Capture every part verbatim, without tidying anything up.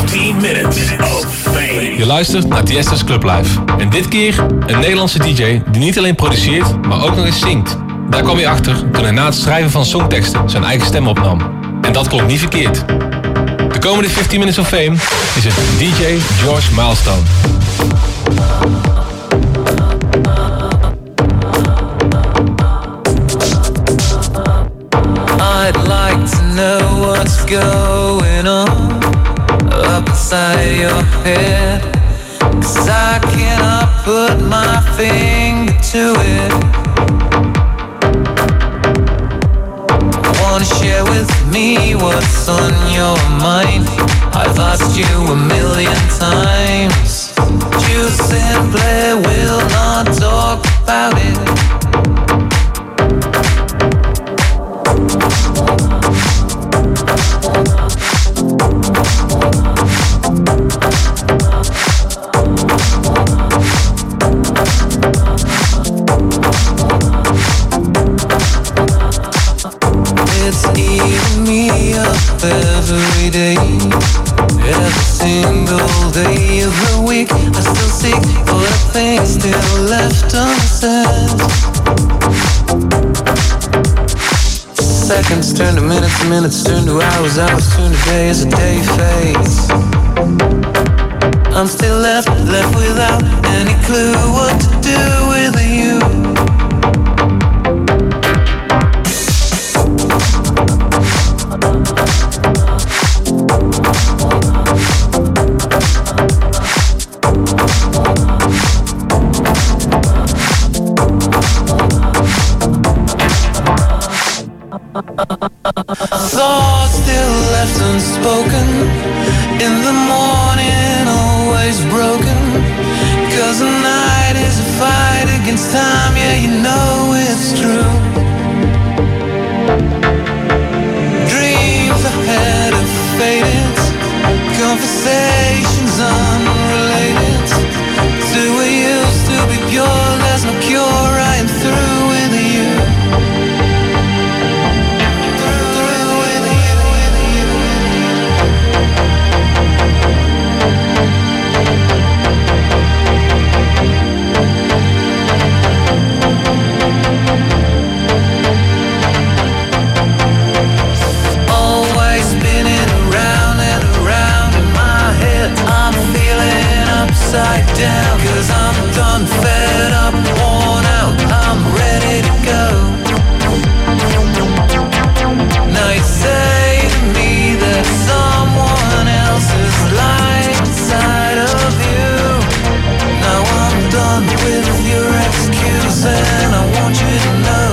fifteen minutes of fame. Je luistert naar Tiesto's Club Live. En dit keer een Nederlandse D J die niet alleen produceert, maar ook nog eens zingt. Daar kwam hij achter toen hij na het schrijven van songteksten zijn eigen stem opnam. En dat klonk niet verkeerd. De komende fifteen minutes of fame is het D J George Milestone. I'd like to know what's going on up inside your head, 'cause I cannot put my finger to it. Wanna share with me what's on your mind? I've asked you a million times. You simply will not talk about it. It's eating me up every day, every single day of the week. I still seek for the things still left unsaid. Seconds turn to minutes, minutes turn to hours, hours turn to days, a day fades. I'm still left, left without any clue what to do with you. Thoughts still left unspoken, in the morning always broken, 'cause the night is a fight against time, yeah you know it's true. Dreams ahead of faded, conversations unrelated to what used to be pure, there's no cure, I am through with you. Always spinning around and around in my head, I'm feeling upside down, 'cause I'm done, fed up, worn out, I'm ready to go. Now you say to me that someone else's life inside of you. Now I'm done with your excuse and I want you to know.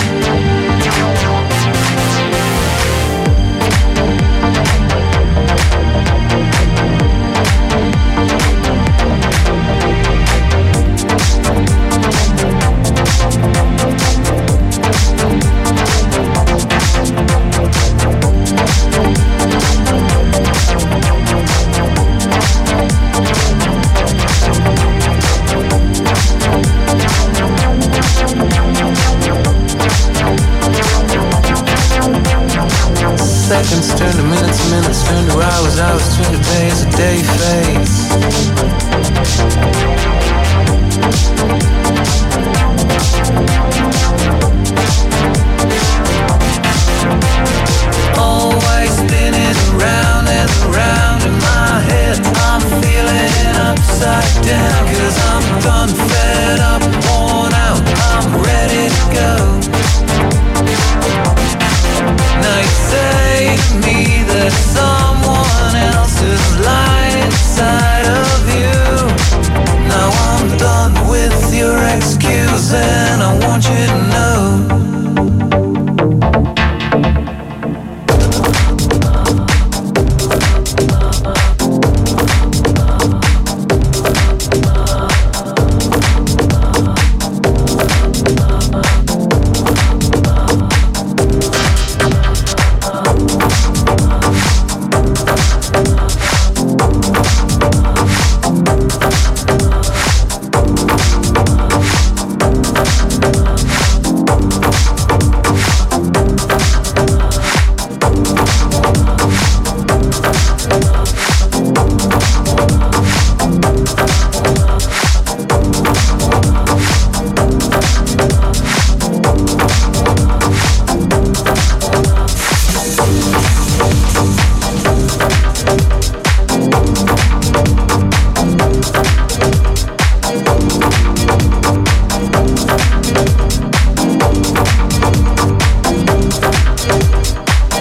Seconds turn to minutes, minutes turn to hours, hours turn to days, a day fades. Always spinning around and around in my head, I'm feeling upside down, 'cause I'm done, fed up, worn out, I'm ready to go. Now you say to me that it's all